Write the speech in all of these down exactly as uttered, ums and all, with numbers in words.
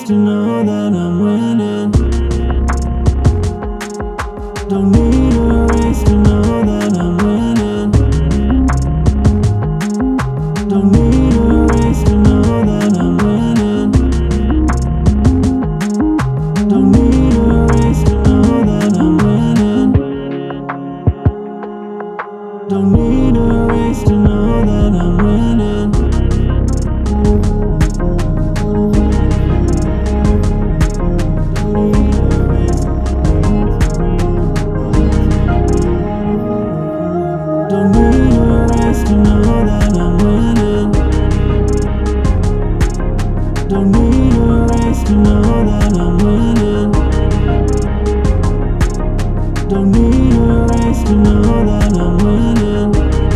to know that I'm winning. Don't need a race to know that I'm winning. Don't need a race to know that I'm winning. Don't need a race to know that I'm winning. Don't need a race to know that I'm winning. Don't need a race to know that I'm winning. Don't need a race to know that I'm winning. Don't need a race to know that I'm winning.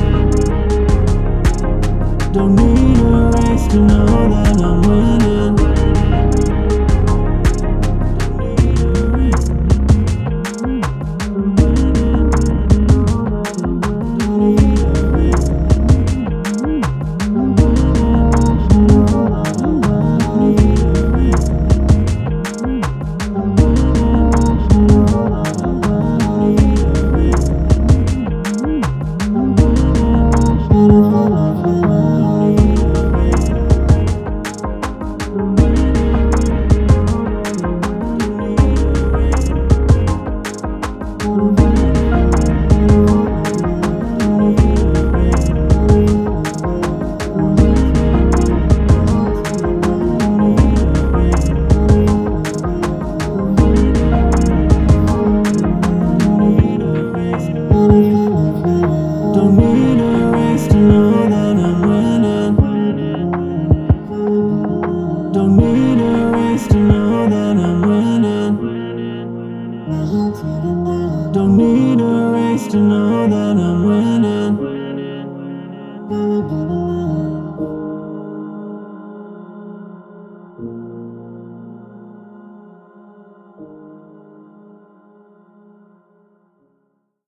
Don't need a race to know that I'm winning. Don't need a race to know that I'm winning. Don't need a race to know that I'm winning. Don't need a race to know that I'm winning.